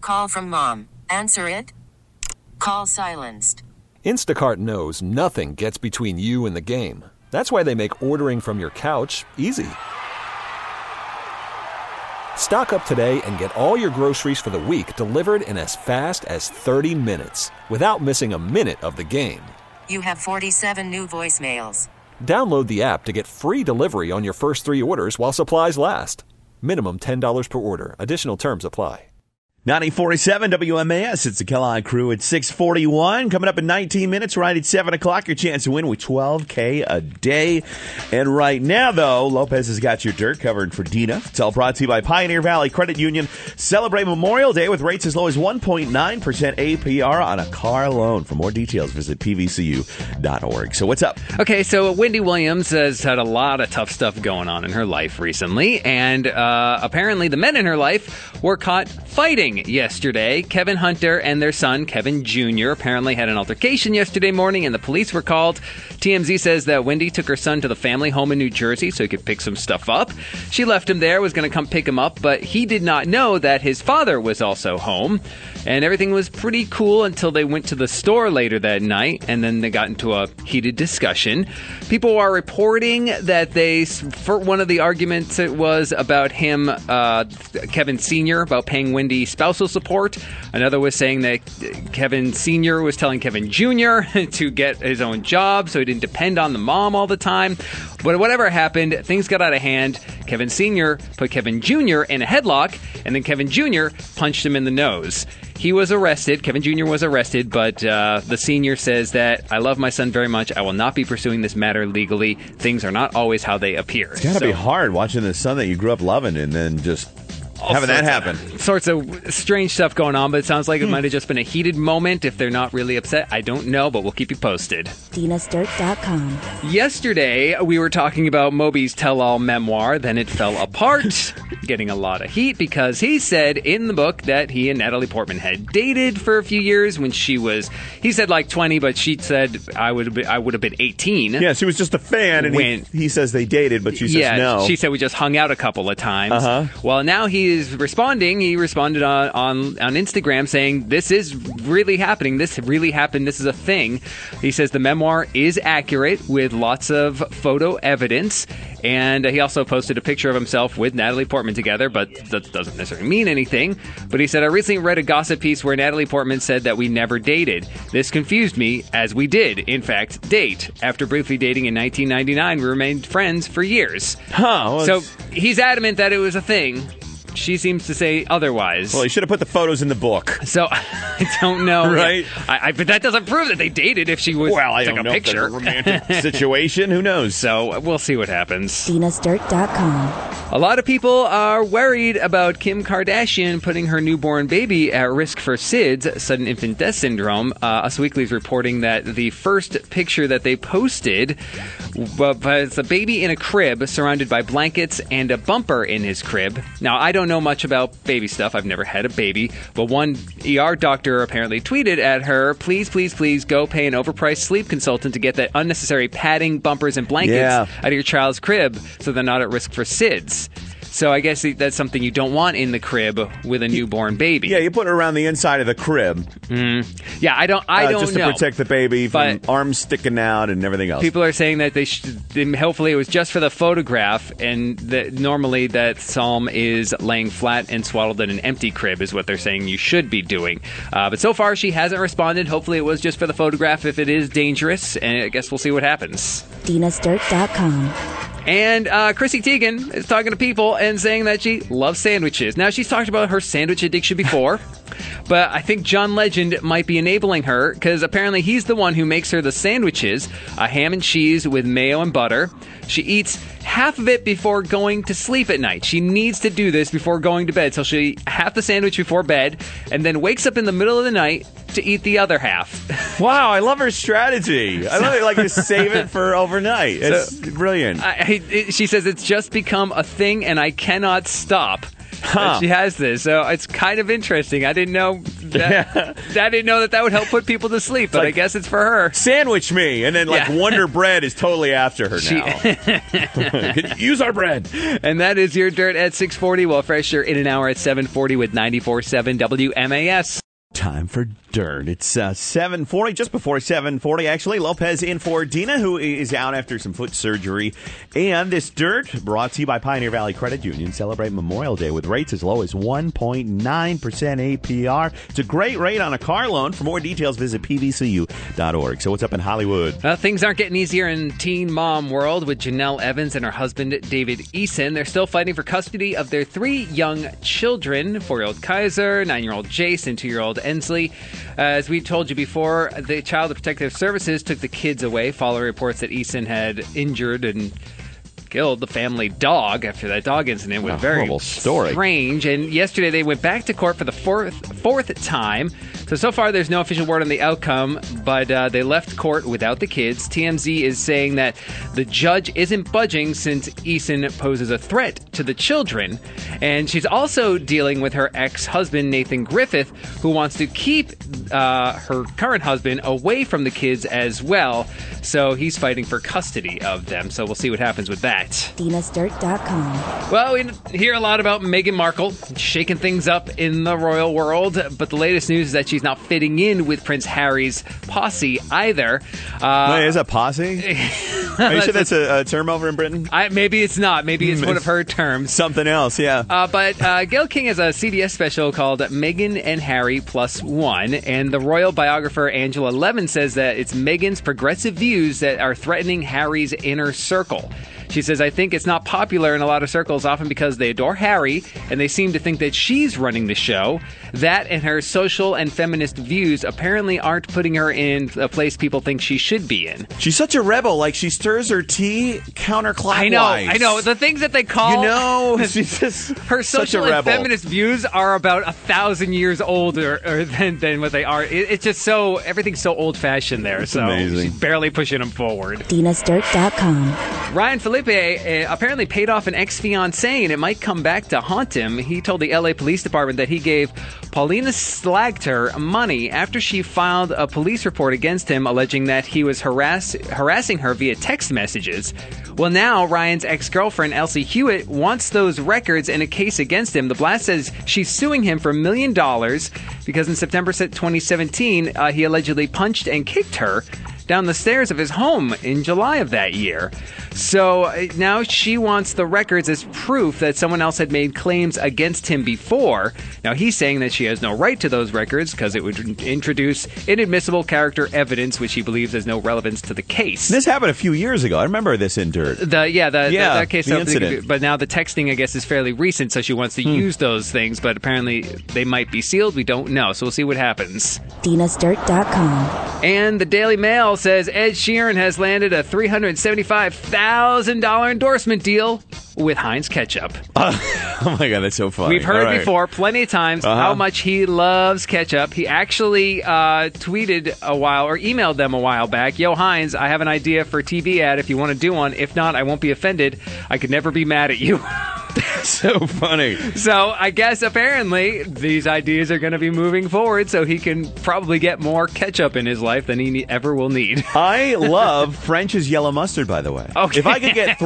call from mom. Answer it. Call silenced. Instacart knows nothing gets between you and the game. That's why they make ordering from your couch easy. Stock up today and get all your groceries for the week delivered in as fast as 30 minutes without missing a minute of the game. You have 47 new voicemails. Download the app to get free delivery on your first 3 orders while supplies last. Minimum $10 per order. Additional terms apply. 90.47 WMAS. It's the Kellogg Crew at 6:41. Coming up in 19 minutes, right at 7 o'clock, your chance to win with $12K a day. And right now, though, Lopez has got your dirt covered for Dina. It's all brought to you by Pioneer Valley Credit Union. Celebrate Memorial Day with rates as low as 1.9% APR on a car loan. For more details, visit pvcu.org. So what's up? Okay, so Wendy Williams has had a lot of tough stuff going on in her life recently, and apparently the men in her life were caught fighting yesterday. Kevin Hunter and their son, Kevin Jr., apparently had an altercation yesterday morning, and the police were called. TMZ says that Wendy took her son to the family home in New Jersey so he could pick some stuff up. She left him there, was going to come pick him up, but he did not know that his father was also home. And everything was pretty cool until they went to the store later that night, and then they got into a heated discussion. People are reporting that for one of the arguments, it was about him, Kevin Sr., about paying Wendy spousal support. Another was saying that Kevin Sr. was telling Kevin Jr. to get his own job so he didn't depend on the mom all the time. But whatever happened, things got out of hand. Kevin Sr. put Kevin Jr. in a headlock, and then Kevin Jr. punched him in the nose. He was arrested. Kevin Jr. was arrested, but the senior says that, I love my son very much. I will not be pursuing this matter legally. Things are not always how they appear. It's got to be hard watching the son that you grew up loving and then just having that happen. Sorts of strange stuff going on, but it sounds like it might have just been a heated moment. If they're not really upset, I don't know, but we'll keep you posted. DinasDirt.com. Yesterday, we were talking about Moby's tell-all memoir, Then It Fell Apart, getting a lot of heat because he said in the book that he and Natalie Portman had dated for a few years when she was, he said like 20, but she said I would have been 18. Yeah, she was just a fan, and he says they dated, but she says no. She said we just hung out a couple of times. Well, now he is responding. He responded on Instagram saying, this is really happening. This really happened. This is a thing. He says the memoir is accurate with lots of photo evidence. And he also posted a picture of himself with Natalie Portman together, but that doesn't necessarily mean anything. But he said, I recently read a gossip piece where Natalie Portman said that we never dated. This confused me, as we did, in fact, date. After briefly dating in 1999, we remained friends for years. So he's adamant that it was a thing. She seems to say otherwise. Well, he should have put the photos in the book. So, I don't know. Right? But that doesn't prove that they dated if she was I don't know picture. If that's a romantic situation. Who knows? So, we'll see what happens. DinasDirt.com. A lot of people are worried about Kim Kardashian putting her newborn baby at risk for SIDS, sudden infant death syndrome. Us Weekly is reporting that the first picture that they posted was a baby in a crib surrounded by blankets and a bumper in his crib. Now, I don't know much about baby stuff. I've never had a baby. But one ER doctor apparently tweeted at her, please, please, please go pay an overpriced sleep consultant to get that unnecessary padding, bumpers, and blankets out of your child's crib so they're not at risk for SIDS. So I guess that's something you don't want in the crib with a newborn baby. Yeah, you put it around the inside of the crib. Yeah, I don't know. Just to protect the baby from arms sticking out and everything else. People are saying that hopefully it was just for the photograph, and that normally that Psalm is laying flat and swaddled in an empty crib is what they're saying you should be doing. But so far she hasn't responded. Hopefully it was just for the photograph if it is dangerous, and I guess we'll see what happens. DinasDirt.com. And Chrissy Teigen is talking to people and saying that she loves sandwiches. Now, she's talked about her sandwich addiction before, but I think John Legend might be enabling her because apparently he's the one who makes her the sandwiches, a ham and cheese with mayo and butter. She eats half of it before going to sleep at night. She needs to do this before going to bed. So she'll eat half the sandwich before bed and then wakes up in the middle of the night to eat the other half. Wow, I love her strategy. I love it, like to save it for overnight. It's brilliant. She says it's just become a thing and I cannot stop. She has this, so it's kind of interesting. I didn't know I didn't know that would help put people to sleep, but I guess it's for her. Sandwich me, and then Wonder Bread is totally after her now. Use our bread. And that is your dirt at 6:40. Well, Fresher in an hour at 7:40 with 94.7 WMAS. Time for dirt. It's 7:40, just before 7:40, actually. Lopez in for Dina, who is out after some foot surgery. And this dirt brought to you by Pioneer Valley Credit Union. Celebrate Memorial Day with rates as low as 1.9% APR. It's a great rate on a car loan. For more details, visit pvcu.org. So what's up in Hollywood? Things aren't getting easier in teen mom world with Janelle Evans and her husband, David Eason. They're still fighting for custody of their 3 young children, 4-year-old Kaiser, 9-year-old Jace, and 2-year-old Ensley. As we told you before, the Child Protective Services took the kids away following reports that Eason had injured and killed the family dog after that dog incident. Was very horrible story. Strange. And yesterday they went back to court for the fourth time. So far there's no official word on the outcome, but they left court without the kids. TMZ is saying that the judge isn't budging since Eason poses a threat to the children. And she's also dealing with her ex-husband, Nathan Griffith, who wants to keep her current husband away from the kids as well. So he's fighting for custody of them. So we'll see what happens with that. DinasDirt.com. Well, we hear a lot about Meghan Markle shaking things up in the royal world, but the latest news is that she's not fitting in with Prince Harry's posse either. Wait, is that posse? Are you sure that's a term over in Britain? Maybe it's not. Maybe it's one of her terms. Something else, yeah. But Gayle King has a CBS special called Meghan and Harry Plus One, and the royal biographer Angela Levin says that it's Meghan's progressive views that are threatening Harry's inner circle. She says, I think it's not popular in a lot of circles, often because they adore Harry, and they seem to think that she's running the show. That and her social and feminist views apparently aren't putting her in a place people think she should be in. She's such a rebel. Like, she stirs her tea counterclockwise. I know. The things that they call... she's just her social and feminist views are about 1,000 years older than what they are. It's just so... Everything's so old-fashioned there. It's amazing. She's barely pushing them forward. DinasDirt.com. Ryan Felipe apparently paid off an ex-fiancée, and it might come back to haunt him. He told the LA Police Department that he gave Paulina Slagter money after she filed a police report against him, alleging that he was harassing her via text messages. Well, now Ryan's ex-girlfriend, Elsie Hewitt, wants those records in a case against him. The Blast says she's suing him for $1 million because in September 2017, he allegedly punched and kicked her down the stairs of his home in July of that year. So now she wants the records as proof that someone else had made claims against him before. Now he's saying that she has no right to those records because it would introduce inadmissible character evidence, which he believes has no relevance to the case. This happened a few years ago. I remember this in Dirt. That case. The incident. But now the texting, I guess, is fairly recent, so she wants to use those things, but apparently they might be sealed. We don't know, so we'll see what happens. DinasDirt.com. And the Daily Mail says Ed Sheeran has landed a $375,000 endorsement deal with Heinz Ketchup. Oh my God, that's so funny. We've heard before plenty of times how much he loves ketchup. He actually tweeted emailed them a while back, Yo, Heinz, I have an idea for a TV ad if you want to do one. If not, I won't be offended. I could never be mad at you. So funny. So I guess apparently these ideas are going to be moving forward so he can probably get more ketchup in his life than he ever will need. I love French's yellow mustard, by the way. Okay. If I could get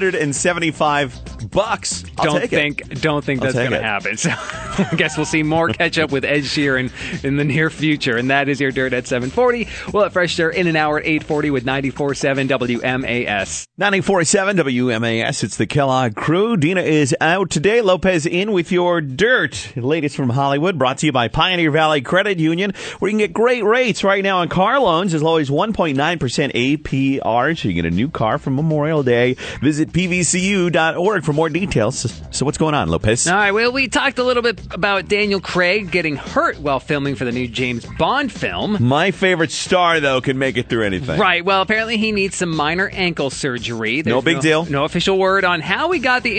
$375, I'll take it. Don't think that's going to happen. So I guess we'll see more ketchup with Ed Sheeran in the near future. And that is your Dirt at 7:40. We'll have Fresh Dirt in an hour at 8:40 with 94.7 WMAS. 94.7 WMAS. It's the Kellogg Crew. Dina is out today. Lopez in with your Dirt. Latest from Hollywood, brought to you by Pioneer Valley Credit Union, where you can get great rates right now on car loans as low as 1.9% APR. So you get a new car for Memorial Day. Visit pvcu.org for more details. So what's going on, Lopez? All right, well, we talked a little bit about Daniel Craig getting hurt while filming for the new James Bond film. My favorite star, though, can make it through anything. Right, well, apparently he needs some minor ankle surgery. No big deal. No official word on how he got the injury, but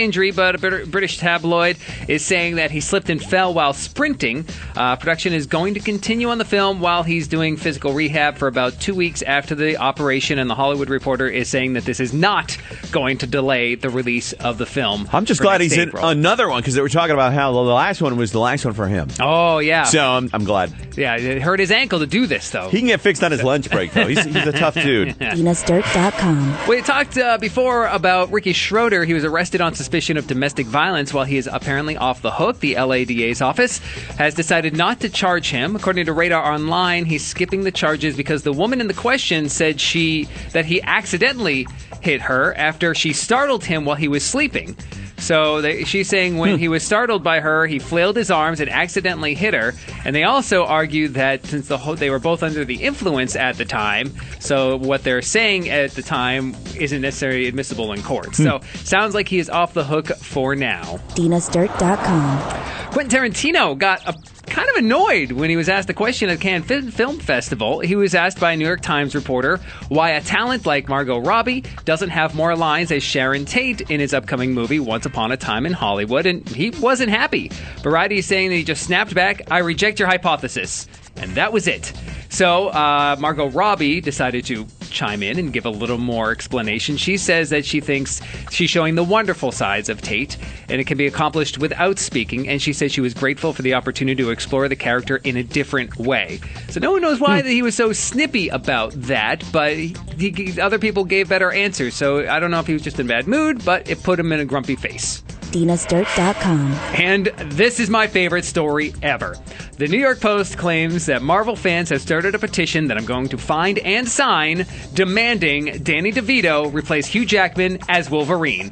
about a British tabloid is saying that he slipped and fell while sprinting. Production is going to continue on the film while he's doing physical rehab for about 2 weeks after the operation, and The Hollywood Reporter is saying that this is not going to delay the release of the film. I'm just glad he's in another one, because they were talking about how the last one was the last one for him. Oh, yeah. So I'm glad. Yeah, it hurt his ankle to do this, though. He can get fixed on his lunch break, though. He's a tough dude. DinasDirt.com. We talked before about Ricky Schroeder. He was arrested on suspicion of domestic violence while he is apparently off the hook. The LADA's office has decided not to charge him. According to Radar Online, he's skipping the charges because the woman in the question said that he accidentally hit her after she startled him while he was sleeping. So she's saying when he was startled by her, he flailed his arms and accidentally hit her. And they also argued that since they were both under the influence at the time, so what they're saying at the time isn't necessarily admissible in court. So sounds like he is off the hook for now. DinasDirt.com. Quentin Tarantino got kind of annoyed when he was asked a question at Cannes Film Festival. He was asked by a New York Times reporter why a talent like Margot Robbie doesn't have more lines as Sharon Tate in his upcoming movie Once Upon a Time in Hollywood, and he wasn't happy. Variety is saying that he just snapped back, "I reject your hypothesis." And that was it. So Margot Robbie decided to chime in and give a little more explanation. She says that she thinks she's showing the wonderful sides of Tate, and it can be accomplished without speaking, and she said she was grateful for the opportunity to explore the character in a different way. So no one knows why that he was so snippy about that, but other people gave better answers, so I don't know if he was just in a bad mood, but it put him in a grumpy face. DinasDirt.com. And this is my favorite story ever. The New York Post claims that Marvel fans have started a petition that I'm going to find and sign demanding Danny DeVito replace Hugh Jackman as Wolverine.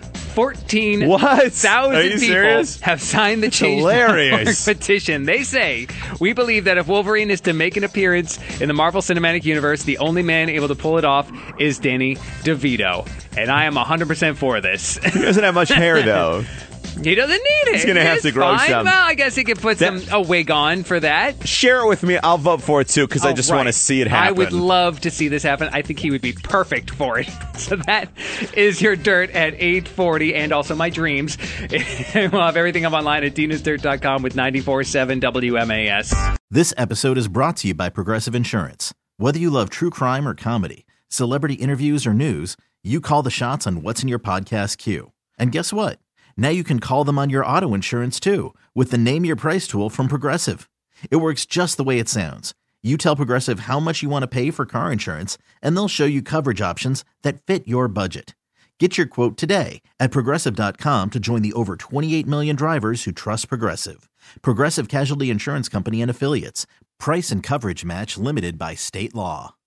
14,000 people have signed the change.org petition. They say, "We believe that if Wolverine is to make an appearance in the Marvel Cinematic Universe, the only man able to pull it off is Danny DeVito." And I am 100% for this. He doesn't have much hair, though. He doesn't need it. He's going to have to grow some. Well, I guess he could put a wig on for that. Share it with me. I'll vote for it, too, because I just want to see it happen. I would love to see this happen. I think he would be perfect for it. So that is your dirt at 8:40, and also my dreams. We'll have everything up online at DinasDirt.com with 94.7 WMAS. This episode is brought to you by Progressive Insurance. Whether you love true crime or comedy, celebrity interviews or news, you call the shots on what's in your podcast queue. And guess what? Now you can call them on your auto insurance, too, with the Name Your Price tool from Progressive. It works just the way it sounds. You tell Progressive how much you want to pay for car insurance, and they'll show you coverage options that fit your budget. Get your quote today at Progressive.com to join the over 28 million drivers who trust Progressive. Progressive Casualty Insurance Company and Affiliates. Price and coverage match limited by state law.